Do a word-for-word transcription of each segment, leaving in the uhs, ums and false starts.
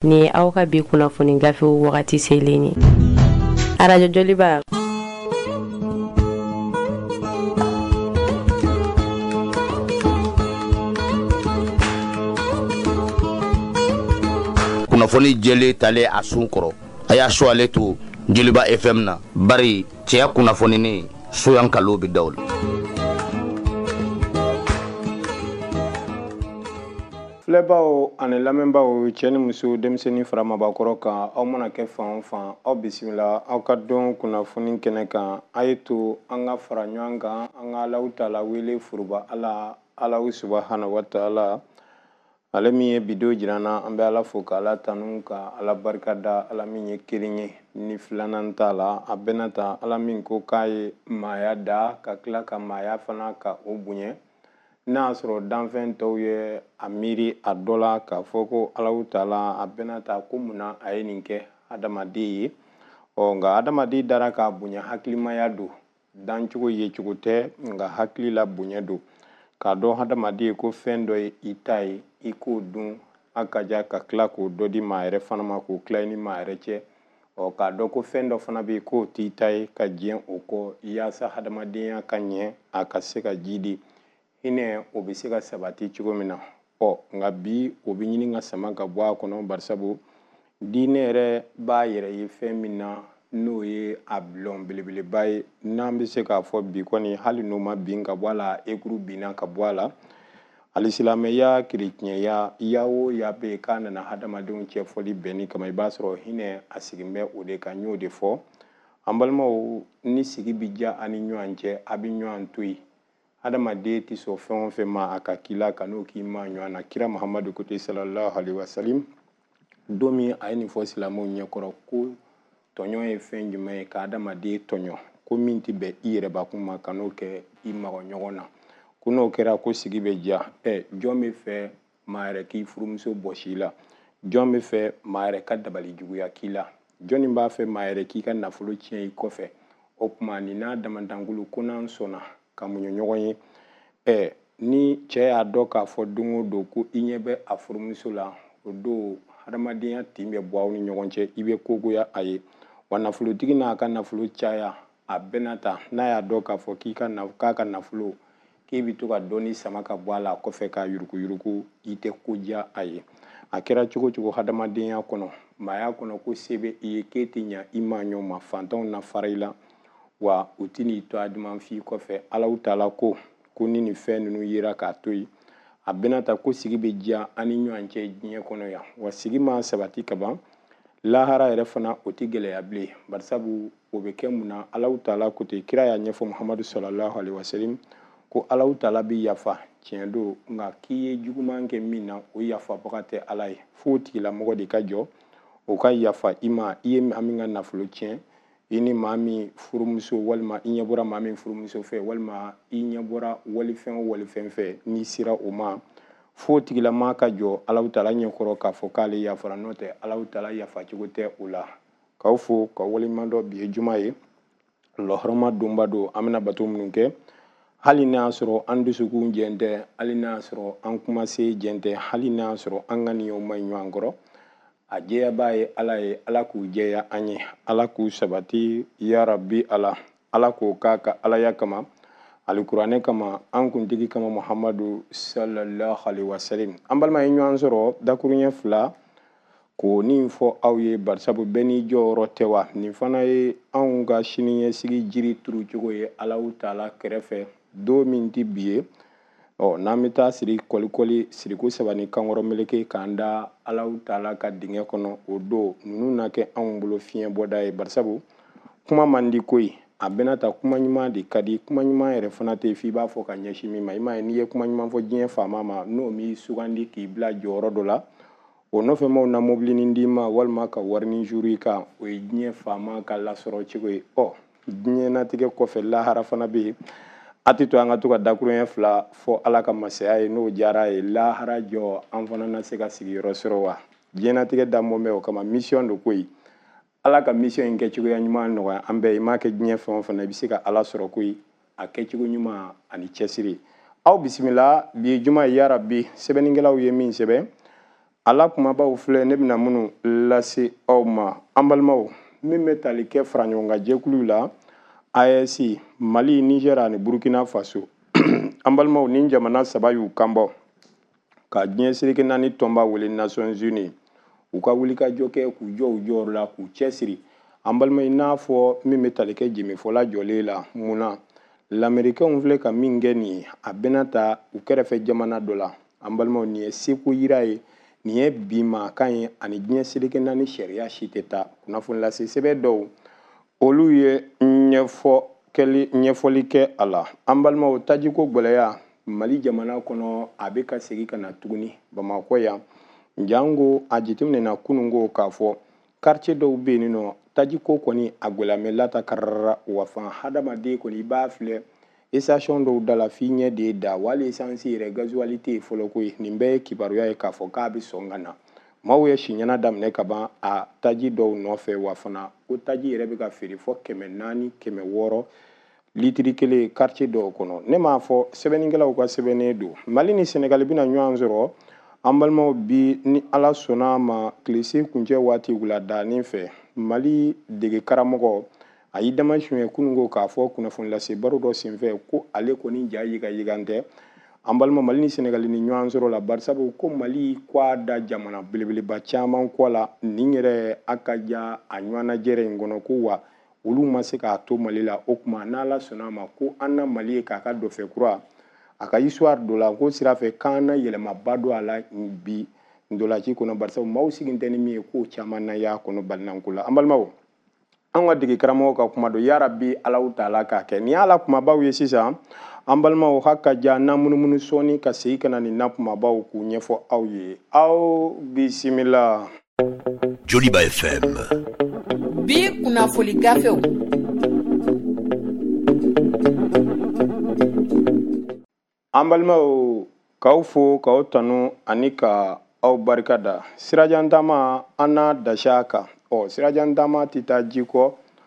ni aw ka bi kunnafoni gafe wagati selen ye arajo joliba kunnafoni jeli tale a sun kɔrɔ a y'a so ale to Joliba F M na bari cɛya kunnafoni ni soyan kalo bi dawl Flebao ani lamɛnbaaw cɛ ni muso denmisɛnnin fara mabakɔrɔ kan aw mana kɛ fan o fan aw bisimila aw ka dɔn kunnafoni kɛnɛ kan a ye to an ka fara ɲɔgɔn kan an ka Alahu taala wele furuba Ala Alahu subahana wa taala ale min ye bido jirana an bɛ Ala fo ka Ala tanu ka Ala barika da Ala min ye kelen ye ni filanan t'a la a bɛna ta Ala min ko k'a ye maaya da ka tila ka maaya fana ka o bonya n'a y'a sɔrɔ danfɛn tɔw ye a miiri a dɔ la k'a fɔ ko Alahu taala a bɛna ta ko munna a ye nin kɛ adamaden ye ɔ nka adamaden dara k'a bonya hakilimaya don dancogo ye cogo tɛ nka hakili la bonya don k'a dɔn adamaden ye ko fɛn dɔ ye i ta ye i k'o dun a ka ja ka tila k'o dɔ di maa yɛrɛ fana ma k'o tila i ni maa yɛrɛ cɛ ɔ k'a dɔn ko fɛn dɔ fana bɛ yen k'o t'i ta ye ka diɲɛ o kɔ yaasa adamadenya ka ɲɛ a ka se ka jidi hinɛ o bɛ se ka sabati cogo min na ɔ nka bi o bɛ ɲini ka sama ka bɔ a kɔnɔ barisabu diinɛ yɛrɛ b'a yɛrɛ ye fɛn min na n'o ye a bulon belebeleba ye n'an bɛ se k'a fɔ bi kɔni hali n'o ma bin ka bɔ a la ekuru binna ka bɔ a la alisilamɛya kerecɛnya ya o ya bɛ yen k'a nana hadamadenw cɛfɔli bɛnni kama i b'a sɔrɔ hinɛ a sigin bɛ o de kan n y'o de fɔ an balimaw ni sigi bi ja ani ɲɔgɔn cɛ a bɛ ɲɔgɔn to yen adamaden tɛ sɔn fɛn o fɛn ma a ka k'i la ka n'o k'i ma ɲɔgɔn na kira Muhamadu ko ten sallallahu alaihi wasallam don min a ye nin fɔ silamɛw ɲɛkɔrɔ ko tɔɲɔ ye fɛn jumɛn ye ka adamaden tɔɲɔ ko min tɛ bɛn i yɛrɛbakun ma ka n'o kɛ i maga ɲɔgɔn na ko n'o kɛra ko sigi bɛ ja ɛ jɔn bɛ fɛ maa yɛrɛ k'i furumuso bɔsi i la jɔn bɛ fɛ maa yɛrɛ ka dabali juguya k'i la jɔnni b'a fɛ maa yɛrɛ k'i ka nafolo tiɲɛ i kɔfɛ o tuma nin n'a damadangulu ko n'an sɔnna ka muɲu ɲɔgɔn ye ɛ ni cɛ y'a dɔn k'a fɔ don o don ko i ɲɛ bɛ a furumuso la o don hadamadenya tin bɛ bɔ aw ni ɲɔgɔn cɛ i bɛ kogoya a ye wa nafolotigi n'a ka nafolo caya a bɛna ta n'a y'a dɔn k'a fɔ k'i ka k'a ka nafolo k'i bɛ to ka dɔɔni sama ka bɔ a la kɔfɛ k'a yuruku yuruku i tɛ ko diya a ye a kɛra cogo cogo hadamadenya kɔnɔ maaya kɔnɔ ko se bɛ i ye k'e tɛ ɲɛ i ma ɲɔgɔn ma fantanw na fara i la wa u tɛ n'i to a duman f'i kɔfɛ Alahu taala ko ko ni nin fɛn ninnu yera k'a to yen a bɛna ta ko sigi bɛ diya ani ɲɔgɔn cɛ diɲɛ kɔnɔ yan wa sigi ma sabati ka ban lahara yɛrɛ fana o tɛ gɛlɛya bilen barisabu o bɛ kɛ mun na Alahu taala ko ten kira y'a ɲɛfɔ Muhamadu sallallahu alaihi wasallam ko Alahu taala bɛ yafa tiɲɛ don nka k'i ye juguman kɛ min na o yafabaga tɛ Ala ye f'o tigilamɔgɔ de ka jɔ o ka yafa i ma i ye min ka nafolo tiɲɛ i ni maa min furumuso walima i ɲɛ bɔra maa min furumuso fɛ walima i ɲɛ bɔra walifɛn o walifɛn fɛ n'i sera o ma f'o tigilama ka jɔ Alahu taala ɲɛkɔrɔ k'a fɔ k'ale yafara n'o tɛ Alahu taala yafa cogo tɛ o la k'aw fo ka waleɲumandɔn bi ye juma ye lɔhɔrɔma donba don an bɛna bato minnu kɛ hali n'a y'a sɔrɔ an dusukun jɛn tɛ hali n'a y'a sɔrɔ an kumasen jɛn tɛ hali n'a y'a sɔrɔ an ŋaniyaw ma ɲi ɲɔgɔn kɔrɔ a jɛyabaa ye Ala ye Ala k'u jɛya an ye Ala k'u sabati ya Rabbi Ala Ala k'o k'a ka Alaya kama alikuranɛ kama an kuntigi kama Muhamadu sallallahu alaihi wasallam an balima ye ɲɔgɔn sɔrɔ dakuruɲɛ fila ko nin fɔ aw ye barisabu bɛɛ n'i jɔyɔrɔ tɛ wa nin fana ye anw ka siniɲɛsigi jiri turu cogo ye Alahu taala kɛrɛfɛ don min tɛ bi ye ɔ n'an bɛ taa siri kɔlikɔli siriku saba ni kankɔrɔ meleke k'an da Alahu taala ka dingɛ kɔnɔ o don ninnu na kɛ anw bolo fiɲɛ bɔda ye barisabu kuma man di koyi a bɛna ta kuma ɲuman de ka di kuma ɲuman yɛrɛ fana tɛ f'i b'a fɔ ka ɲɛsin min ma i m'a ye n'i ye kuma ɲuman fɔ diɲɛ faama ma n'o m'i sugandi k'i bila jɔyɔrɔ dɔ la o nɔfɛ maaw na mobilinin d'i ma walima ka warini juru i kan o ye diɲɛ faama ka lasɔrɔ cogo ye ɔ diɲɛ natigɛ kɔfɛ lahara fana bɛ yen a tɛ to an ka to ka dakuruɲɛ fila fɔ Ala ka masaya ye n'o diyara ye lahara jɔ an fana na se ka sigiyɔrɔ sɔrɔ wa diɲɛ natigɛ damɔ bɛ o kama mission do koyi Ala ka mission in kɛcogoya ɲuman nɔgɔya an bɛɛ i m'a kɛ diɲɛ fɛn o fɛn na i bɛ se ka Ala sɔrɔ koyi a kɛcogo ɲuman ani cɛsiri aw bisimila bi ye juma ye ya Rabbi sɛbɛnnikɛlaw ye min sɛbɛn ala kumabaw filɛ ne bɛna minnu lase aw ma an balimaw min bɛ tali kɛ fara ɲɔgɔn kan jɛkulu la A E S Mali Niger ani Burkina Faso an balimaw ni jamana saba y'u kanbɔ ka diɲɛ seleke naani tɔnba wele Nations Unies u ka wuli ka jɔ kɛ k'u jɔ u jɔyɔrɔ la k'u cɛsiri an balima i n'a fɔ min bɛ tali kɛ jɛmɛfɔla jɔlen la mun na lamɛrikɛnw filɛ ka min kɛ nin ye a bɛna ta u kɛrɛfɛ jamana dɔ la an balimaw nin ye seko yira ye nin ye bi maakan ye ani diɲɛ seleke naani sariya si tɛ taa kunnafoni lase sɛbɛn dɔw olu ye ɲɛfɔ kɛli ɲɛfɔli kɛ a la an balimaw tajiko gwɛlɛya Mali jamana kɔnɔ a bɛ ka segin ka na tuguni Bamakɔ yan jango a jateminɛna kunungo k'a fɔ quartier dɔw bɛ yen nɔ tajiko kɔni a gwɛlɛyamɛ lata karara wa fan hadamaden kɔni i b'a filɛ station dɔw da la f'i ɲɛ de ye da wali essence yɛrɛ gasoil tɛ yen fɔlɔ ko ye nin bɛɛ ye kibaruya ye k'a fɔ k'a bɛ sɔn ka na maaw ye siɲɛna daminɛ ka ban a taji dɔw nɔfɛ wa fana ko taji yɛrɛ bɛ ka feere fɔ kɛmɛ naani kɛmɛ wɔɔrɔ litiri kelen quartier dɔw kɔnɔ ne m'a fɔ sɛbɛnnikɛlaw ka sɛbɛnnen don Mali ni Senegal bɛna ɲɔgɔn sɔrɔ an balimaw bi ni ala sɔnna ma tilese kuncɛ waati wuladanin fɛ Mali dege karamɔgɔ a y'i dama suɲɛ kunungo k'a fɔ kunnafoni lase baro dɔ senfɛ ko ale kɔni ja yiga yigan tɛ an balima Mali ni Senegal ni ɲɔgɔn sɔrɔ la barisabu ko Mali k'a da jamana belebeleba caman kɔ la nin yɛrɛ a ka ja a ɲɔgɔnna jɛrɛ in kɔnɔ ko wa olu ma se k'a to Mali la o kuma n'ala sɔnna ma ko an na Mali ye k'a ka dɔfɛ kura a ka histoire dɔ la ko sira fɛ k'an na yɛlɛmaba don a la bi ndolaci kɔnɔ barisabu maaw sigin tɛ ni min ye ko caman na y'a kɔnɔ balinanko la an balimaw an ka dege karamɔgɔ ka kuma don yarabi Alahu taala k'a kɛ nin y'ala kumabaw ye sisan an balimaw ha ka ja na munumunu sɔɔni ka segin ka na nin na kumabaw k'u ɲɛfɔ aw ye aw bisimila Joliba F M bi kunnafoni gafew an balimaw k'aw fo k'aw tanu ani ka aw barikada sirajan taama an n'a dasiya kan ɔ sirajan taama tɛ taa ji kɔ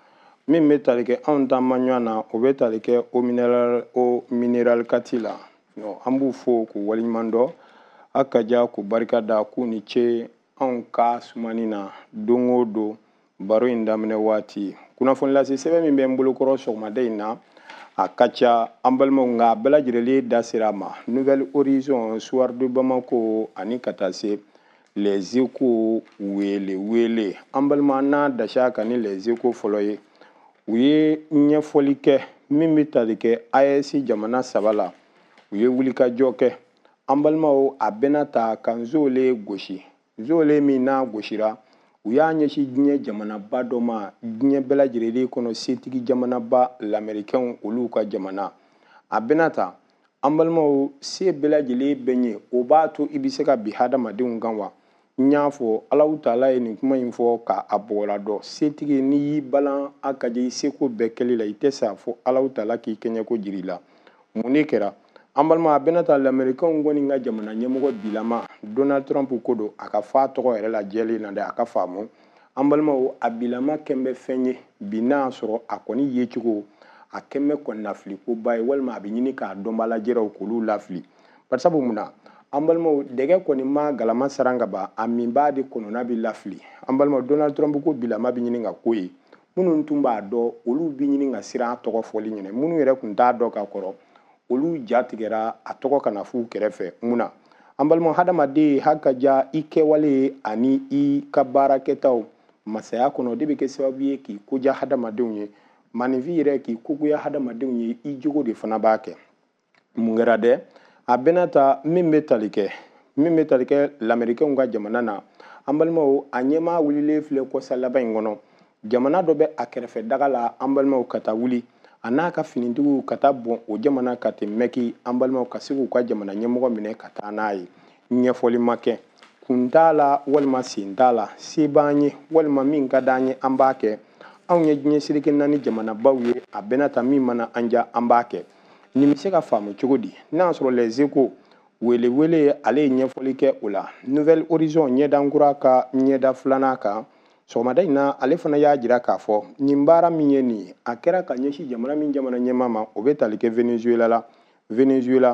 min bɛ tali kɛ anw taama ɲɔgɔn na o bɛ tali kɛ o mineral o mineral kati la an b'u fo k'u waleɲuman dɔn a ka ja k'u barikada k'u ni ce anw ka sumani na don o don baro in daminɛ waati kunnafoni lase sɛbɛn min bɛ n bolokɔrɔ sɔgɔmada in na a ka ca an balimaw nka a bɛɛ lajɛlen da sera a ma Nouvelle Horizon Soir de Bamako ani ka taa se Les Echos wele wele an balima n'a dasiya kan ni Les Echos fɔlɔ ye u ye ɲɛfɔli kɛ min bɛ tali kɛ A E S jamana saba la u ye wulikajɔ kɛ an balimaw a bɛna ta ka nzole gosi nzole min n'a gosira u y'a ɲɛsin diɲɛ jamanaba dɔ ma diɲɛ bɛɛ lajɛlen kɔnɔ setigi jamanaba lamɛrikɛnw olu ka jamana a bɛna ta an balimaw se bɛɛ lajɛlen bɛ ɲɛ o b'a to i bɛ se ka bi hadamadenw kan wa n y'a fɔ Alahu taala ye nin kuma in fɔ k'a bɔgɔla dɔ setigi n'i y'i balan a ka jɛ i seko bɛɛ kɛli la i tɛ sa fo Alahu taala k'i kɛɲɛko jira i la mun de kɛra an balima a bɛna ta lamɛrikɛnw kɔni ka jamana ɲɛmɔgɔ bilama Donald Trump ko don a ka fa tɔgɔ yɛrɛ la jɛlen na dɛ a ka faamu an balimaw a bilama kɛn bɛ fɛn ye bi n'a sɔrɔ a kɔni ye cogo a kɛn bɛ kɔni lafili ko ba ye walima a bɛ ɲini k'a dɔnbala jɛraw k'olu lafili barisabu mun na an balimaw dɛgɛ kɔni ma galama saran ka ban a min b'a de kɔnɔna bɛ lafili an balimaw Donald Trump ko bilama bɛ ɲini ka ko ye minnu tun b'a dɔn olu bɛ ɲini ka siran a tɔgɔ fɔli ɲɛna minnu yɛrɛ tun t'a dɔn ka kɔrɔ olu ja tigɛra a tɔgɔ kana f'u kɛrɛfɛ mun na an balimaw hadamaden ha ka ja i kɛwale ani i ka baarakɛtaw masaya kɔnɔ o de bɛ kɛ sababu ye k'i koja hadamadenw ye maninfin yɛrɛ k'i kogoya hadamadenw ye i jogo de fana b'a kɛ mun kɛra dɛ a bɛna ta min bɛ tali kɛ min bɛ tali kɛ lamɛrikɛnw ka jamana na an balimaw a ɲɛmaa wulilen filɛ kɔsa laban in kɔnɔ jamana dɔ bɛ a kɛrɛfɛ daga la an balimaw ka taa wuli a n'a ka finitigiw ka taa bɔn o jamana ka tɛ mɛki an balimaw ka se k'u ka jamana ɲɛmɔgɔ minɛ ka taa n'a ye ɲɛfɔli ma kɛ kun t'a la walima sen t'a la se b'an ye walima min ka d'an ye an b'a kɛ anw ye diɲɛ seleke naani jamanabaw ye a bɛna ta min mana an ja an b'a kɛ nin bɛ se ka faamu cogo di n'a sɔrɔ Les Echos wele wele ale ye ɲɛfɔli kɛ o la Nouvelle Horizon ɲɛdankura ka ɲɛda filanan kan sɔgɔmada in na ale fana y'a jira k'a fɔ nin baara min ye nin ye a kɛra ka ɲɛsin jamana min jamana ɲɛmaa ma o bɛ tali kɛ Venezuela la Venezuela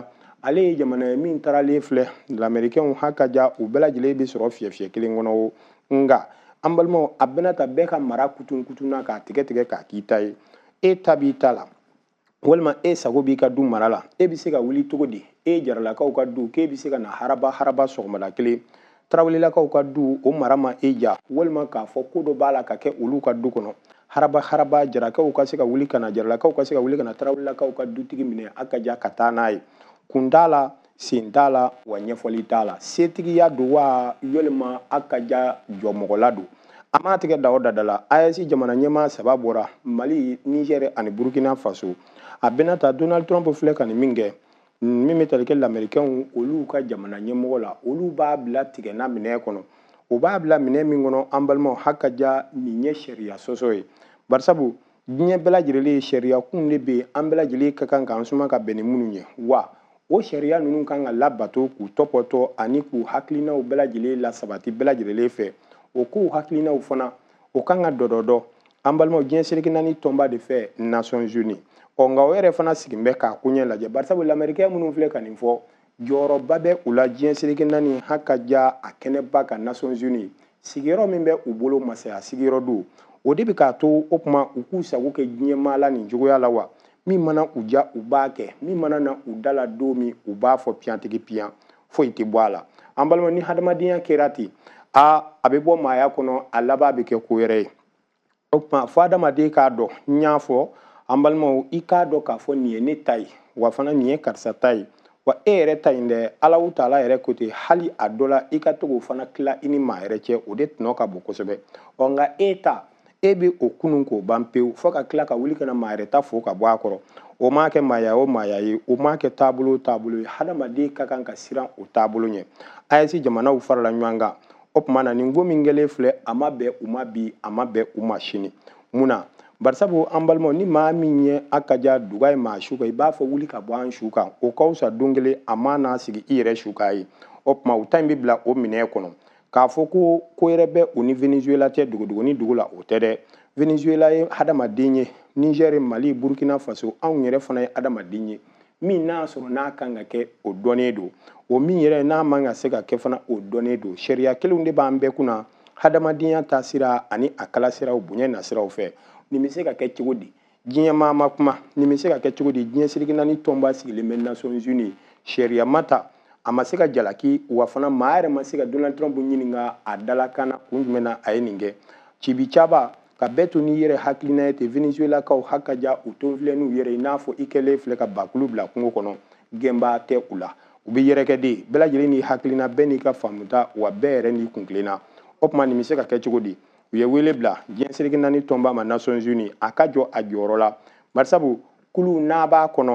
ale jamana min tarale filɛ l'américain hakaja u bɛɛ lajɛlen bɛ sɔrɔ fiyɛ fiyɛ kelen kɔnɔ nga an balimaw a bɛna ta bɛɛ ka mara kutun kutunna k'a tigɛ tigɛ k'a k'i ta ye e ta b'i ta la walima e sago b'i ka du mara la e bɛ se ka wuli cogo di e jaralakaw ka du k'e bɛ se ka na haraba haraba sɔgɔmada kelen tarawelelakaw ka du o mara ma e ja walima k'a fɔ ko dɔ b'a la ka kɛ olu ka du kɔnɔ haraba haraba jarakaw ka se ka wuli ka na jaralakaw ka se ka wuli ka na tarawelelakaw ka dutigi minɛ a ka ja ka taa n'a ye kun t'a la sen t'a la wa ɲɛfɔli t'a la setigiya don wa yalima a ka ja jɔmɔgɔla don a m'a tigɛ da o dada la A E S jamana ɲɛmaa saba bɔra Mali Niger ani Burkina Faso a bɛna ta Donald Trump filɛ ka nin min kɛ min bɛ tali kɛ l'américain olu ka jamana ɲɛmɔgɔ la olu b'a bila tigɛna minɛ kɔnɔ o b'a bila minɛ min kɔnɔ an balimaw hakaja nin ye sariya sɔsɔ ye barisabu diɲɛ bɛɛ lajɛlen ye sariya kun de bɛ an bɛɛ lajɛlen ka kan k'an suma ka bɛn ni minnu ye wa o sariya ninnu kan ka labato k'u tɔpɔtɔ ani k'u hakilinaw bɛɛ lajɛlen lasabati bɛɛ lajɛlen fɛ o k'u hakilinaw fana o kan ka dɔdɔdɔ an balimaw diɲɛ seleke naani tɔnba de fɛ Nations Unies ɔ nka o yɛrɛ fana sigin bɛ k'a koɲɛ lajɛ barisabu l'américain minnu filɛ ka nin fɔ jɔyɔrɔba bɛ u la diɲɛ seleke naani hakaja a kɛnɛba ka Nations Unies sigiyɔrɔ min bɛ u bolo masaya sigiyɔrɔ don o de bɛ k'a to o kuma u k'u sago kɛ diɲɛ maa la nin cogoya la wa min mana u ja u b'a kɛ min mana na u da la don min u b'a fɔ piyantigi piyan foyi tɛ bɔ a la an balima ni hadamadenya kɛra ten a a bɛ bɔ maaya kɔnɔ a laban bɛ kɛ ko wɛrɛ ye o tuma fɔ adamaden k'a dɔn n y'a fɔ an balimaw i k'a dɔn k'a fɔ nin ye ne ta ye wa fana nin ye karisa ta ye wa e yɛrɛ ta in dɛ Alahu Taala yɛrɛ ko ten hali a dɔ la i ka to k'o fana tila i ni maa yɛrɛ cɛ o de tɔnɔ ka bon kosɛbɛ ɔ nka e ta e bɛ o kunun k'o ban pewu fo ka tila ka wuli ka na maa yɛrɛ ta fo ka bɔ a kɔrɔ o m'a kɛ maaya o maaya ye o m'a kɛ taabolo o taabolo ye hadamaden ka kan ka siran o taabolo ɲɛ A E S jamanaw farala ɲɔgɔn kan o tuma na nin ko min kɛlen filɛ a ma bɛn u ma bi a ma bɛn u ma sini mun na barisabu an balimaw ni maa min ye a ka ja duga ye maa su kan i b'a fɔ wuli ka bɔ an su kan o ka fisa don kelen a ma n'a sigi i yɛrɛ su kan ye o tuma u ta in bɛ bila o minɛn kɔnɔ k'a fɔ ko ko yɛrɛ bɛ u ni Venezuela cɛ dogodogo ni dugu la o tɛ dɛ Venezuela ye hadamaden ye Niger Mali Burkina Faso anw yɛrɛ fana ye hadamaden ye min n'a sɔrɔ n'a kan ka kɛ o dɔnnen don o min yɛrɛ n'a man ka se ka kɛ fana o dɔnnen don sariya kelenw de b'an bɛɛ kunna hadamadenya taasira ani a kala siraw bonya nasiraw fɛ nin bɛ se ka kɛ cogo di diɲɛ maa ma kuma nin bɛ se ka kɛ cogo di diɲɛ seleke naani tɔnba sigilen bɛ Nations Unies sariya ma ta a ma se ka jalaki wa fana maa yɛrɛ ma se ka Donald Trump ɲininka a dalakan kun jumɛn na a ye nin kɛ cibi caba ka bɛɛ to n'i yɛrɛ hakilina ye ten Venezuelakaw hakaja u to filɛ n'u yɛrɛ i n'a fɔ i kɛlen filɛ ka bakulu bila kungo kɔnɔ gɛnbaa tɛ u la u bɛ yɛrɛkɛ de bɛɛ lajɛlen n'i hakilina bɛɛ n'i ka faamuta wa bɛɛ yɛrɛ n'i kuntilenna o tuma nin bɛ se ka kɛ cogo di u ye wele bila diɲɛ seleke naani tɔnba ma Nations Unies a ka jɔ a jɔyɔrɔ la barisabu kulu n'a b'a kɔnɔ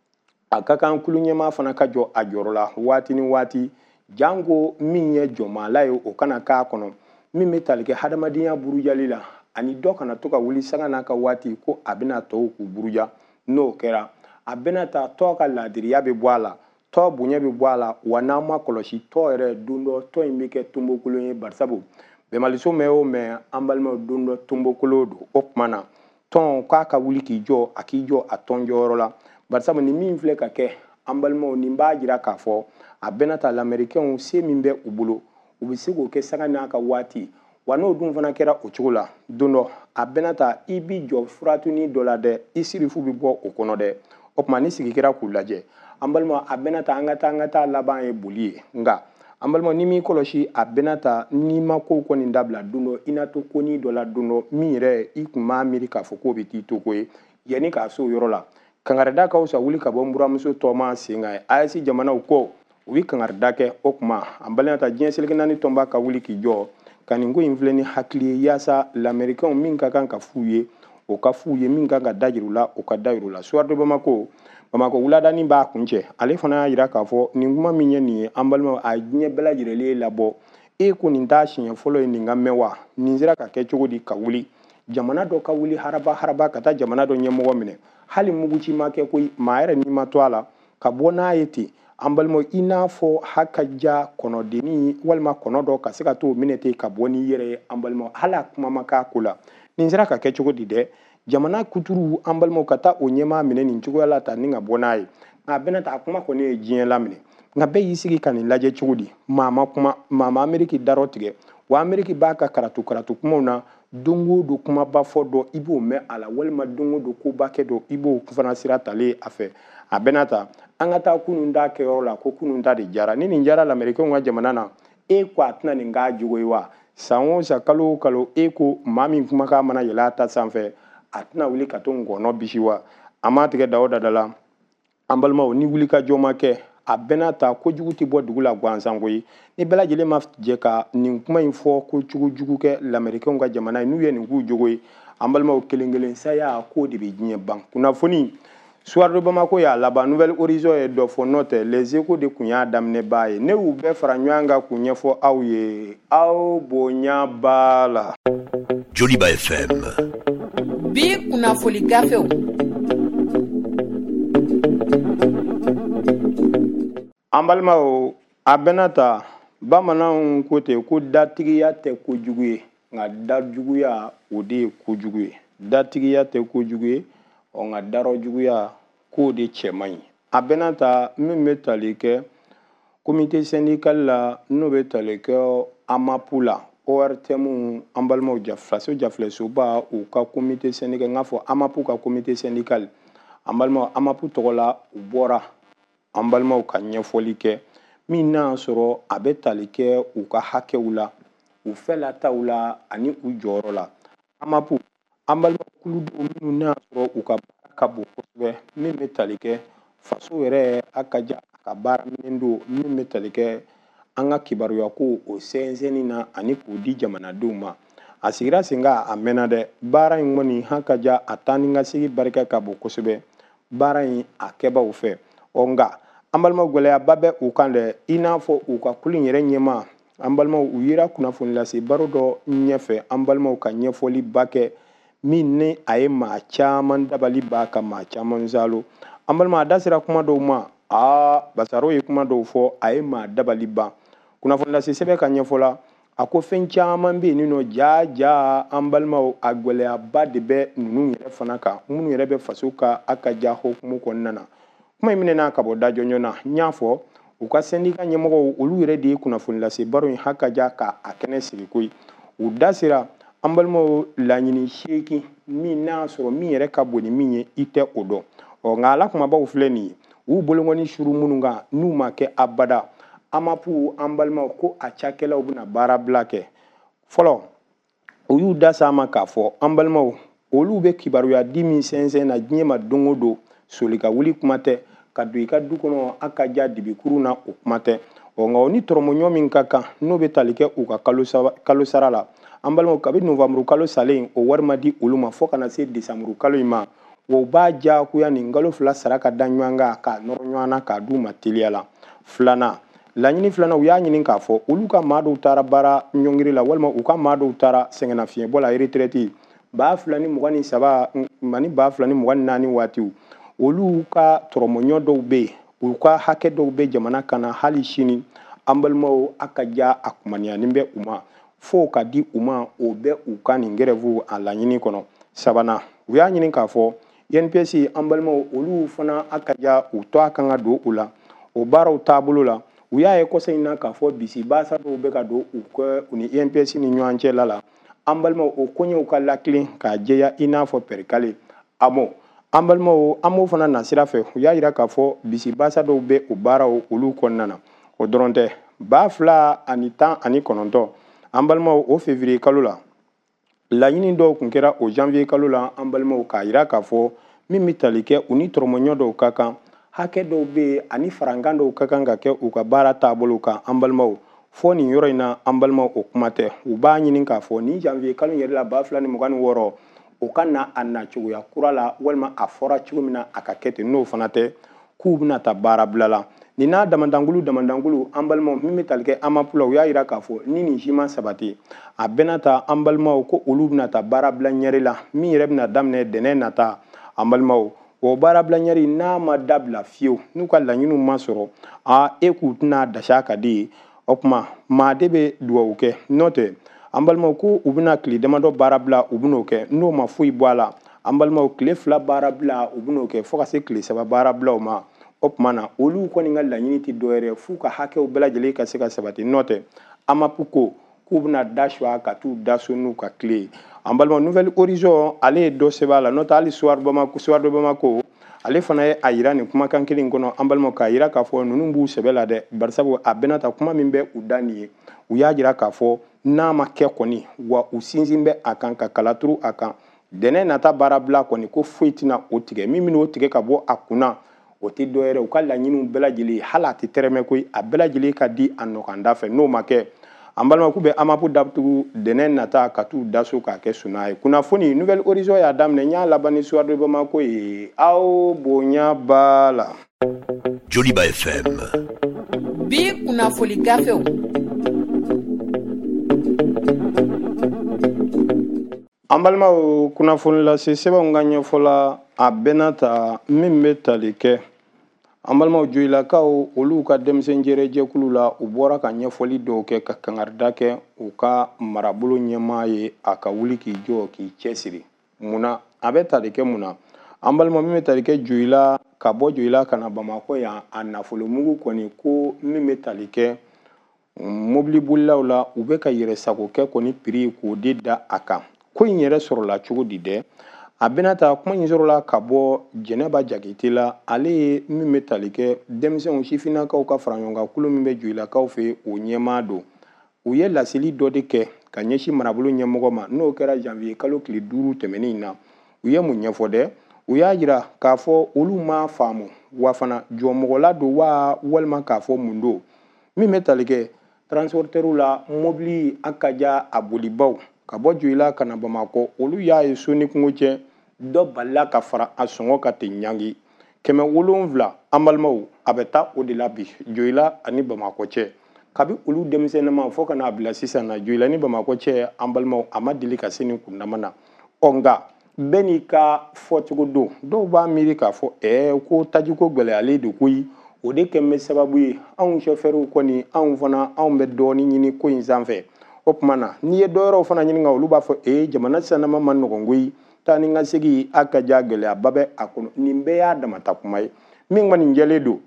a ka kan kulu ɲɛmaa fana ka jɔ a jɔyɔrɔ la waati ni waati janko min ye jɔnmaala ye o kana k'a kɔnɔ min bɛ tali kɛ hadamadenya burujali la ani dɔ kana to ka wuli sanga n'a ka waati ko a bɛna tɔw k'u buruja n'o kɛra a bɛna ta tɔ ka laadiriya bɛ bɔ a la tɔ bonya bɛ bɔ a la wa n'an ma kɔlɔsi tɔ yɛrɛ don dɔ tɔ in bɛ kɛ tonbokolon ye barisabu bɛnbaliso mɛn o mɛn an balimaw don dɔ tonbokolon don o tuma na tɔn k'a ka wuli k'i jɔ a k'i jɔ a tɔn jɔyɔrɔ la barisabu nin min filɛ ka kɛ an balimaw nin b'a jira k'a fɔ a bɛna ta l'américain se min bɛ u bolo u bɛ se k'o kɛ sanga n'a ka waati wa n'o dun fana kɛra o cogo la don dɔ a bɛna ta i b'i jɔ furatuni dɔ la dɛ i sirifu bɛ bɔ o kɔnɔ dɛ o tuma ni sigi kɛra k'u lajɛ an balima a bɛna ta an ka taa an ka taa laban ye boli ye nka an balima ni m'i kɔlɔsi a bɛna ta n'i ma ko kɔni dabila don dɔ i na to koni dɔ la don dɔ min yɛrɛ i kun b'a miiri k'a fɔ k'o bɛ t'i to ko ye yanni k'a se o yɔrɔ la kangarida ka fisa wuli ka bɔ n buramuso tɔma sen kan ye A E S jamanaw kɔ u bɛ kangarida kɛ o tuma an balima ta diɲɛ seleke naani tɔnba ka wuli k'i jɔ ka nin ko in filɛ ni hakili ye yaasa l'américain min ka kan ka f'u ye o ka f'u ye min kan ka da yir'u la o ka da yir'u la Soir de Bamako Bamako wuladanin b'a kun cɛ ale fana y'a jira k'a fɔ nin kuma min ye nin ye an balima a diɲɛ bɛɛ lajɛlen labɔ e ko nin t'a siɲɛ fɔlɔ ye nin ka mɛn wa nin sera ka kɛ cogo di ka wuli jamana dɔ ka wuli haraba haraba ka taa jamana dɔ ɲɛmɔgɔ minɛ hali muguci ma kɛ koyi maa yɛrɛ n'i ma to a la ka bɔ n'a ye ten an balimaw i n'a fɔ hakaja kɔnɔdenni walima kɔnɔ dɔ ka se ka t'o minɛ ten ka bɔ n'i yɛrɛ ye an balimaw hali a kuma ma k'a ko la nin sera ka kɛ cogo di dɛ jamana kuturu an balimaw ka taa o ɲɛmaa minɛ nin cogoya la ta ni ka bɔ n'a ye nka Benata a kuma kɔni ye diɲɛ lamini nka bɛɛ y'i sigi ka nin lajɛ cogo di maa ma kuma maa ma Ameriki darɔ tigɛ wa Ameriki b'a ka karatu karatu kumaw na don o don kumaba fɔ dɔ i b'o mɛn a la walima don o don koba kɛ dɔ i b'o fana sira talen a fɛ a Benata an ka taa kunun da kɛyɔrɔ la ko kunun ta de jara ni nin jara l'Americains ka jamana na e ko a tɛna nin k'a jogo ye wa san o san kalo o kalo e ko maa min kumakan mana yɛlɛ a ta sanfɛ a tɛna wuli ka to ngɔnɔ bisi wa a ma tigɛ da o dada la an balimaw ni wuli ka jɔ ma kɛ a Benata kojugu tɛ bɔ dugu la gansan koyi ni bɛɛ lajɛlen ma jɛ ka nin kuma in fɔ ko jugu jugu kɛ l'Americains ka jamana ye n'u ye nin k'u jogo ye an balimaw kelen kelen saya ko de bɛ diɲɛ ban kunnafoni Soir de Bamako y'a laban Nouvelle Horizon ye dɔ fɔ n'o tɛ Les Échos de kun y'a daminɛ baa ye ne y'u bɛɛ fara ɲɔgɔn kan k'u ɲɛfɔ aw ye aw bonya b'a la Joliba F M bi kunnafoni gafew an balimaw a Benata bamananw ko ten ko datigiya tɛ kojugu ye nka dajuguya o de ye kojugu ye datigiya tɛ kojugu ye ɔ nka darɔjuguya k'o de cɛ man ɲi a Benata min bɛ tali kɛ comité syndical la n'o bɛ tali kɛ AMAPU la O R T M an balimaw faso jafilɛsoba u ka comité syndical n k'a fɔ AMAPU ka comité syndical an balimaw AMAPU tɔgɔ la u bɔra an balimaw ka ɲɛfɔli kɛ min n'a sɔrɔ a bɛ tali kɛ u ka hakɛw la u fɛlataw la ani u jɔyɔrɔ la AMAPU an balimaw kulu dɔw minnu n'a sɔrɔ u ka baara ka bon kosɛbɛ min bɛ tali kɛ faso yɛrɛ a ka ja a ka baara minɛ don min bɛ tali kɛ an ka kibaruya ko o sɛnsɛnni na ani k'o di jamanadenw ma a sigira sen kan a mɛnna dɛ baara in kɔni ha ka ja a taa ni ka segi barika ka bon kosɛbɛ baara in a kɛbaaw fɛ ɔ nka an balimaw gɛlɛyaba bɛ u kan dɛ i n'a fɔ u ka kulu in yɛrɛ ɲɛma an balimaw u yera kunnafoni lase baro dɔ ɲɛfɛ an balimaw ka ɲɛfɔli ba kɛ min ni a ye maa caman dabali b'a ka maa caman zalo an balima a da sera kuma dɔw ma aa Basaro ye kuma dɔw fɔ a ye maa dabali ban kunnafoni lase sɛbɛn ka ɲɛfɔla a ko fɛn caman bɛ yen nɔ jaa jaa an balimaw a gɛlɛyaba de bɛ ninnu yɛrɛ fana kan minnu yɛrɛ bɛ faso ka a ka ja hokumu kɔnɔna na kuma in minɛna ka bɔ da jɔnjɔn na n y'a fɔ u ka syndicat ɲɛmɔgɔw olu yɛrɛ de ye kunnafoni lase baro in ha ka ja ka a kɛnɛ sigi koyi u da sera an balimaw laɲini seegin min n'a sɔrɔ min yɛrɛ ka bon ni min ye i tɛ o dɔn ɔ nka ala kumabaw filɛ nin ye u bolokɔni suru minnu kan n'u ma kɛ abada AMAPU an balimaw ko a cakɛlaw bɛna baara bila kɛ fɔlɔ u y'u da s'a ma k'a fɔ an balimaw olu bɛ kibaruya di min sɛnsɛn na diɲɛ ma don o don soli ka wuli kuma tɛ ka don i ka du kɔnɔ a ka ja dibikuru na o kuma tɛ ɔ nka o ni tɔrɔmɔɲɔ min ka kan n'o bɛ tali kɛ u ka kalo sara la an balimaw kabi novamburu kalo salen o wari ma di olu ma fo kana se desanburu kalo in ma wa u b'a diyagoya nin kalo fila sara ka da ɲɔgɔn kan k'a nɔrɔ ɲɔgɔn na k'a d'u ma teliya la filanan laɲini filanan u y'a ɲini k'a fɔ olu ka maa dɔw taara baara ɲɔngiri la walima u ka maa dɔw taara sɛgɛnnafiɲɛbɔ la retraite ba fila ni mugan ni saba ani ba fila ni mugan ni naani waatiw olu ka tɔrɔmɔɲɔ dɔw bɛ yen u ka hakɛ dɔw bɛ jamana kan na hali sini an balimaw a ka ja a kumaniyanin bɛ u ma fo ka di u ma o bɛ u ka nin grève a laɲini kɔnɔ sabanan u y'a ɲini k'a fɔ I N P S an balimaw olu fana a ka ja u tɔ a kan ka don u la o baaraw taabolo la u y'a ye kɔsa in na k'a fɔ bisi baasa dɔw bɛ ka don u kɛ u ni I N P S ni ɲɔgɔn cɛ la la an balimaw o koɲɛw ka lakilen k'a jɛya i n'a fɔ perikale amo an balimaw an b'o fana nasira fɛ u y'a jira k'a fɔ bisi baasa dɔw bɛ o baaraw olu kɔnɔna na o dɔrɔn tɛ ba fila ani tan ani kɔnɔntɔn an balimaw o février kalo la laɲini dɔw kun kɛra o janvier kalo la an balimaw k'a jira k'a fɔ min bɛ tali kɛ u ni tɔrɔmɔɲɔ dɔw ka kan hakɛ dɔw bɛ yen ani farankan dɔw ka kan ka kɛ u ka baara taabolo kan an balimaw fɔ nin yɔrɔ in na an balimaw o kuma tɛ u b'a ɲini k'a fɔ ni janvier kalo yɛrɛ la ba fila ni mugan ni wɔɔrɔ o ka na a nacogoya kura la walima a fɔra cogo min na a ka kɛ ten n'o fana tɛ k'u bɛna taa baara bila la nin n'a damadangulu damadangulu an balimaw min bɛ tali kɛ AMAPU la u y'a jira k'a fɔ ni nin si ma sabati a bɛna ta an balimaw ko olu bɛna taa baara bila ɲɛri la min yɛrɛ bɛna daminɛ dɛnɛn nata an balimaw o baara bila ɲɛri n'a ma dabila fiyewu n'u ka laɲiniw ma sɔrɔ a e k'u tɛna dasa ka di ye o tuma maa de bɛ dugawu kɛ n'o tɛ an balimaw ko u bɛna tile damadɔ baara bila u bɛn'o kɛ n'o ma foyi bɔ a la an balimaw tile fila baara bila u bɛn'o kɛ fo ka se tile saba baara bilaw ma o tuma na olu kɔni ka laɲini tɛ dɔwɛrɛ f'u ka hakɛw bɛɛ lajɛlen ka se ka sabati n'o tɛ amapu ko k'u bɛna da suwa ka t'u da so n'u ka tile ye an balima nouvelle horizon ale ye dɔ sɛbɛn a la n'o tɛ hali soir bamako soir de bamako ale fana ye a yira nin kumakan kelen kɔnɔ an balima k'a yira k'a fɔ ninnu b'u sɛbɛ la dɛ barisabu a bɛna ta kuma min bɛ u da nin ye u y'a jira k'a fɔ n'a ma kɛ kɔni wa u sinsin bɛ a kan ka kala turu a kan dɛnɛ nata baara bila kɔni ko foyi tɛna o tigɛ min bɛna o tigɛ ka bɔ a kunna o tɛ dɔwɛrɛ u ka laɲiniw bɛɛ lajɛlen hali a tɛ tɛrɛmɛ koyi a bɛɛ lajɛlen ka di a nɔgɔnda fɛ n'o ma kɛ an balima k'u bɛ amapu datugu dɛnɛ nata ka t'u da so k'a kɛ suna ye kunnafoni nouvelle horizon y'a daminɛ n y'a laban ni soir de bamako ye aw bonya b'a la. Joliba F M. bi kunnafoni gafew. an balimaw kunnafoni lase sɛbɛnw ka ɲɛfɔ la a bɛna ta min bɛ tali kɛ an balimaw joyilakaw olu ka denmisɛnjɛrɛ jɛkulu la u bɔra ka ɲɛfɔli dɔw kɛ ka kangarida kɛ u ka marabolo ɲɛmaa ye a ka wuli k'i jɔ k'i cɛsiri munna a bɛ tali kɛ munna an balima min bɛ tali kɛ joyila ka bɔ joyila ka na bamakɔ yan a nafolo mugu kɔni ko min bɛ tali kɛ mobili bolilaw la u bɛ ka yɛrɛsago kɛ kɔni prix k'o de da a kan ko in yɛrɛ sɔrɔla cogo di dɛ a bɛna ta kuma in sɔrɔla ka bɔ jɛnɛba jakite la ale ye min bɛ tali kɛ denmisɛnw sifinnakaw ka fara ɲɔgɔn kan kulu min bɛ joyilakaw fɛ o ɲɛmaa don u ye laseli dɔ de kɛ ka ɲɛsin marabolo ɲɛmɔgɔ ma n'o kɛra janvier kalo tile duuru tɛmɛnen in na u ye mun ɲɛfɔ dɛ u y'a jira k'a fɔ olu ma faamu wa fana jɔmɔgɔla don wa walima k'a fɔ mun don min bɛ tali kɛ transporteurs la mobili a ka ja a bolibaw ka bɔ joyila ka na bamakɔ olu y'a ye so ni kungo cɛ dɔ balila ka fara a sɔngɔ ka ten ɲangi kɛmɛ wolonwula an balimaw a bɛ taa o de la bi joyila ani bamakɔ cɛ kabi olu denmisɛnnama fo ka n'a bila sisan na joyila ni bamakɔ cɛ an balimaw a ma deli ka se nin kundama na ɔ nka bɛɛ n'i ka fɔcogo don dɔw b'a miiri k'a fɔ ɛɛ ko tajiko gwɛlɛyalen de koyi o de kɛn bɛ sababu ye anw chauffeurs kɔni anw fana anw bɛ dɔɔni ɲini ko in sanfɛ o tuma na n'i ye dɔwɛrɛw fana ɲininka olu b'a fɔ ee jamana sannama ma nɔgɔn koyi taa ni ka segin a ka ja gɛlɛyaba bɛ a kɔnɔ nin bɛɛ y'a damata kuma ye min kɔni jɛlen don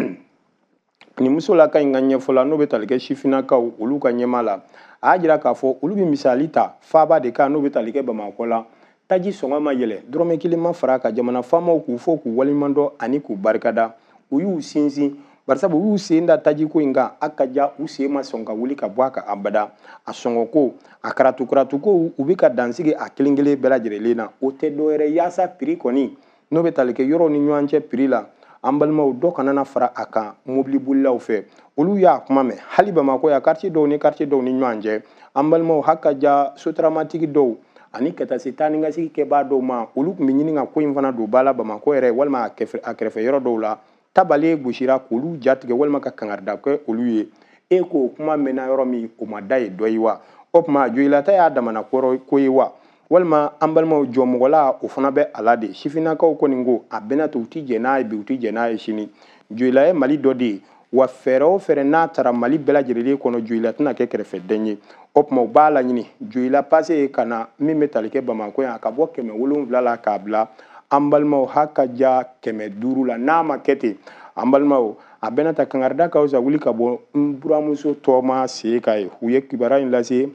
ni musolaka in ka ɲɛfɔ la n'o bɛ tali kɛ sifinnakaw olu ka ɲɛmaa la a y'a jira k'a fɔ olu bɛ misali ta faaba de kan n'o bɛ tali kɛ bamakɔ la taji sɔngɔ ma yɛlɛ dɔrɔmɛ kelen ma fara ka jamana faamaw k'u fɔ k'u waliɲumandɔn ani k'u barikada u y'u sinsin barisabu u y'u sen da tajiko in kan a ka ja u sen ma sɔn ka wuli ka bɔ a kan abada a sɔngɔko a karatu-karatuko u bɛ ka dansigi a kelen kelen bɛɛ lajɛlen na o tɛ dɔwɛrɛ yaasa prix kɔni n'o bɛ tali kɛ yɔrɔw ni ɲɔgɔn cɛ prix la an balimaw dɔ kana na fara a kan mobili bolilaw fɛ olu y'a kuma mɛn hali bamakɔ ya quartier dɔw ni quartier dɔw ni ɲɔgɔn cɛ an balimaw ha ka ja sotramatigi dɔw ani ka taa se taa ni ka sigi kɛbaa dɔw ma olu tun bɛ ɲini ka ko in fana don ba la bamakɔ yɛrɛ walima a kɛrɛfɛ yɔrɔ dɔw la tabale gosira k'olu jatigɛ walima ka kangarida kɛ olu ye e ko kuma mɛnna yɔrɔ min o ma da ye dɔ ye wa o tuma joyilata y'a damana ko ye wa walima an balimaw jɔmɔgɔla o fana bɛ a la de sifinnakaw kɔni ko a bɛna to u ti jɛ n'a ye bi u ti jɛ n'a ye sini joyila ye mali dɔ de ye wa fɛɛrɛ o fɛɛrɛ n'a taara mali bɛɛ lajɛlen kɔnɔ joyila tɛna kɛ kɛrɛfɛden ye o tuma u b'a laɲini joyila pase ka na min bɛ tali kɛ bamakɔ yan a ka bɔ kɛmɛ wolonwula la k'a bila an balimaw ha ka ja kɛmɛ duuru la n'a ma kɛ ten an balimaw a bɛna ta kangarida ka fisa wuli ka bɔ n buramuso tɔma se ka ye u ye kibaruya in lase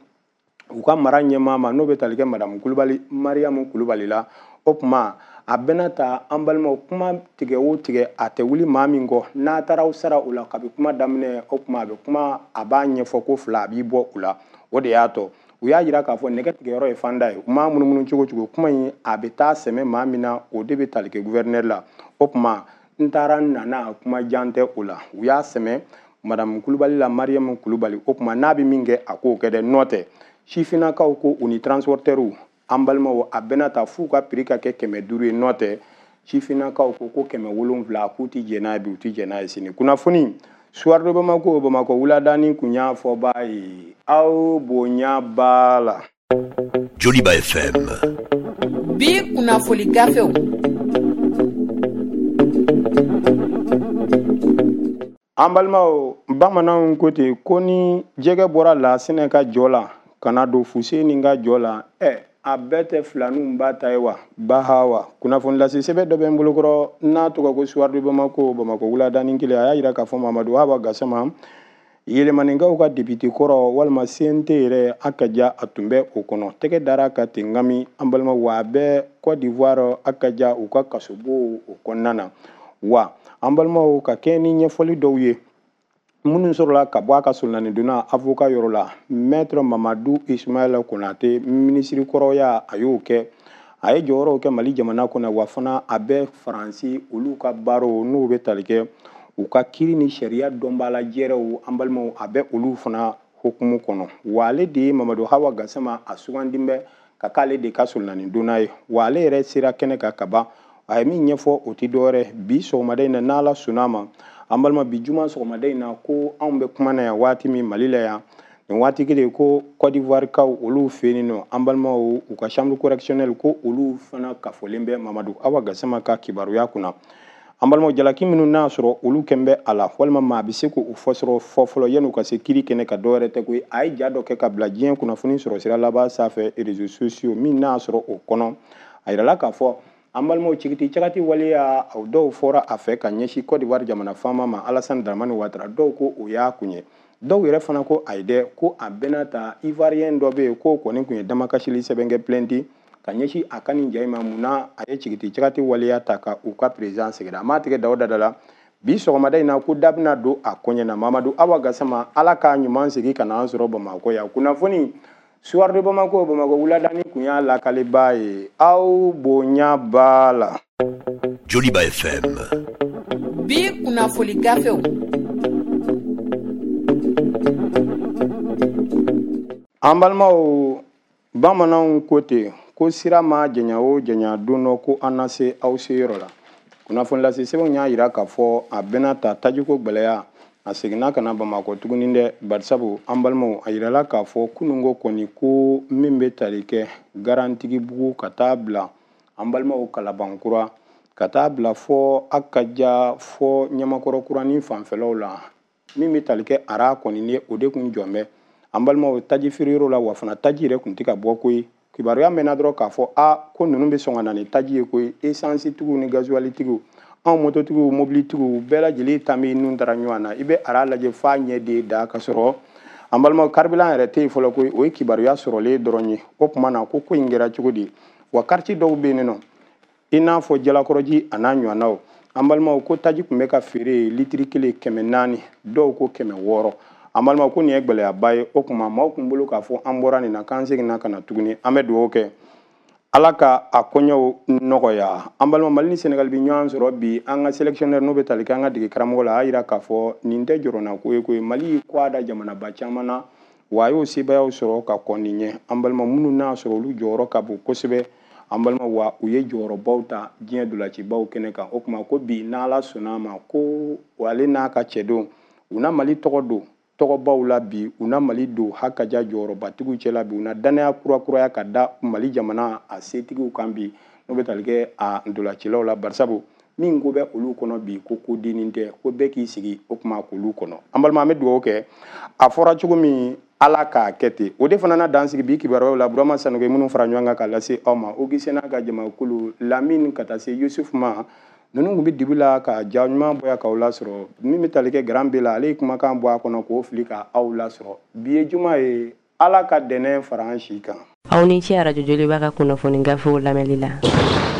u ka mara ɲɛmaa ma n'o bɛ tali kɛ madamu kulubali mariyamu kulubali la o tuma a bɛna ta an balimaw kuma tigɛ o tigɛ a tɛ wuli maa min kɔ n'a taara aw sara o la kabi kuma daminɛ o tuma a bɛ kuma a b'a ɲɛfɔ ko fila a b'i bɔ u la o de y'a tɔ u y'a jira k'a fɔ nɛgɛ tigɛyɔrɔ ye fanda ye u m'a munumunu cogo cogo kuma in a bɛ taa sɛmɛ maa min na o de bɛ tali kɛ gouverneur la o tuma n taara n nana kuma jan tɛ o la u y'a sɛmɛ madamu kulubali la mariyamu kulubali o tuma n'a bɛ min kɛ a k'o kɛ dɛ nɔ tɛ sifinnakaw ko u ni transporteurs an balimaw a bɛna ta f'u ka prix ka kɛ kɛmɛ duuru ye nɔ tɛ sifinnakaw ko ko kɛmɛ wolonwula k'u ti jɛ n'a ye bi u ti jɛ n'a ye sini kunnafoni soir de bamako bamakɔ wuladani kun y'a fɔba ye aw bonya b'a la. Joliba F M. bi kunnafoni gafew. an balimaw bamananw ko ten ko ni jɛgɛ bɔra lasinɛ ka jɔ la kana don fuse nin ka jɔ la ɛ a bɛɛ tɛ filaninw ba ta ye wa bahawa kunnafoni lase sɛbɛn dɔ bɛ n bolokɔrɔ n'a tɔgɔ ko Suwaro de Bamako Bamako wuladanin kelen a y'a yira k'a fɔ Mamadu Hawa Gassama yɛlɛmaninkaw ka député kɔrɔ walima C N T yɛrɛ a ka ja a tun bɛ o kɔnɔ tɛgɛ dara ka ten ngami an balima wa a bɛ Côte d'Ivoire a ka ja u ka kasobo o kɔnɔna na wa an balimaw ka kɛ ni ɲɛfɔli dɔw ye minnu sɔrɔla ka bɔ a ka solonani donna avocat yɔrɔ la maître Mamadou Ismaël Konate ministre kɔrɔya a y'o kɛ a ye jɔyɔrɔw kɛ Mali jamana kɔnɔ wa fana a bɛ Faransi olu ka baaraw n'u bɛ tali kɛ u ka kiiri ni sariya dɔnbala jɛrɛw an balimaw a bɛ olu fana hukumu kɔnɔ wa ale de ye Mamadu Hawa Gassama a sugandin bɛ ka k'ale de ka solonani donna ye wa ale yɛrɛ sera kɛnɛ kan ka ban a ye min ɲɛfɔ o tɛ dɔwɛrɛ bi sɔgɔmada in na n'Ala sɔnn'a ma an balima bi juma sɔgɔmada in na ko anw bɛ kuma na yan waati min Mali la yan nin waati kelen ko Côte d'Ivoire kaw olu fɛ yen nɔ an balimaw u ka chambre correctionnelle ko olu fana kafolen bɛ Mamadu Hawa Gassama ka kibaruya kunna an balimaw jalaki minnu n'a sɔrɔ olu kɛn bɛ a la walima maa bɛ se k'u fɔ sɔrɔ fɔ fɔlɔ yan'u ka se kiiri kɛnɛ ka dɔwɛrɛ tɛ koyi a ye ja dɔ kɛ ka bila diɲɛ kunnafoni sɔrɔ sira laban sanfɛ réseaux sociaux min n'a sɔrɔ o kɔnɔ a yirala k'a fɔ an balimaw cigiti cagati waleya aw dɔw fɔra a fɛ ka ɲɛsin Côte d'Ivoire jamana faama ma Alassane Dramane Ouattara dɔw ko o y'a kun ye dɔw yɛrɛ fana ko ayi dɛ ko a bɛna ta Ivoirien dɔ bɛ yen k'o kɔni kun ye damakasili sɛbɛn kɛ plainte ka ɲɛsin a ka nin ja in ma munna a ye cigiti cagati waleya ta ka u ka président sɛgɛrɛ a m'a tigɛ daw da la bi sɔgɔmada in na ko da bɛna don a kɔɲɛ na Mamadu Hawa Gassama Ala k'a ɲuman segin ka na an sɔrɔ Bamakɔ yan kunnafoni Suwaro de Bamako Bamako wuladani kun y'a lakaleba ye aw bonya b'a la Joliba F M bi kunnafoni gafew an balimaw bamananw ko ten ko sira ma janya o janya don dɔ ko an na se aw se yɔrɔ la kunnafoni lase sɛbɛnw y'a yira k'a fɔ a bɛna ta tajiko gbɛlɛya a seginna ka na Bamakɔ tuguni dɛ barisabu an balimaw a yirala k'a fɔ kunungo kɔni ko min bɛ tali kɛ Garantigibugu ka taa bila an balimaw Kalabankura ka taa bila fɔ a ka ja fɔ Ɲamakɔrɔkurani fanfɛlaw la min bɛ tali kɛ ara kɔni ye o de kun jɔn bɛ an balimaw taji feereyɔrɔ la wa fana taji yɛrɛ kun tɛ ka bɔ koyi kibaruya mɛnna dɔrɔn k'a fɔ a ko ninnu bɛ sɔn ka na ni taji ye koyi essence tigiw ni gasoil tigiw anw mototigiw mobilitigiw bɛɛ lajɛlen ta min nun taara ɲɔgɔn na i bɛ ara lajɛ f'a ɲɛ de da ka sɔrɔ an balimaw carburant yɛrɛ tɛ yen fɔlɔ koyi o ye kibaruya sɔrɔlen dɔrɔn ye o tuma na ko ko in kɛra cogo di wa quartier dɔw bɛ yen nɔ i n'a fɔ Jalakɔrɔji a n'a ɲɔgɔnnaw an balimaw ko taji tun bɛ ka feere litiri kelen kɛmɛ naani dɔw ko kɛmɛ wɔɔrɔ an balimaw ko nin ye gɛlɛyaba ye o tuma maaw tun bolo k'a fɔ an bɔra nin na k'an seginna ka na tuguni an bɛ dugawu kɛ Ala ka a kɔɲɔw nɔgɔya an balima Mali ni Sénégal bi ɲɔgɔn sɔrɔ bi an ka sélectionneur n'o bɛ tali kɛ an ka dege karamɔgɔ la a y'a yira k'a fɔ nin tɛ jɔrɔna ko ye ko ye Mali y'i kɔ da jamanaba caman na wa a y'o sebayaw sɔrɔ ka kɔn nin ɲɛ an balima minnu n'a sɔrɔ olu jɔyɔrɔ ka bon kosɛbɛ an balima wa u ye jɔyɔrɔbaw ta diɲɛ dolacibaw kɛnɛ kan o tuma ko bi n'Ala sɔnn'a ma ko ale n'a ka cɛdenw u na Mali tɔgɔ don tɔgɔbaw la bi u na Mali don hakaja jɔyɔrɔbatigiw cɛla bi u na danaya kurakuraya ka da Mali jamana a setigiw kan bi n'o bɛ tali kɛ a ndolacilaw la barisabu min ko bɛ olu kɔnɔ bi ko ko dennin tɛ ko bɛɛ k'i sigi o tuma k'olu kɔnɔ an balima an bɛ dugawu kɛ a fɔra cogo min Ala k'a kɛ ten o de fana na dansigi bi kibaruyaw la Burama Sanogo minnu fara ɲɔgɔn kan k'a lase aw ma Ogisɛn n'a ka jamakulu Lamine ka taa se Yusufu ma ninnu tun bɛ dibi la ka ja ɲuman bɔ k'aw lasɔrɔ min bɛ tali kɛ Garan Bela ale ye kumakan bɔ a kɔnɔ k'o fili k'aw lasɔrɔ bi ye juma ye Ala ka dɛnɛ fara an si kan aw ni ce Radio Joliba ka kunnafoni gafew lamɛnli la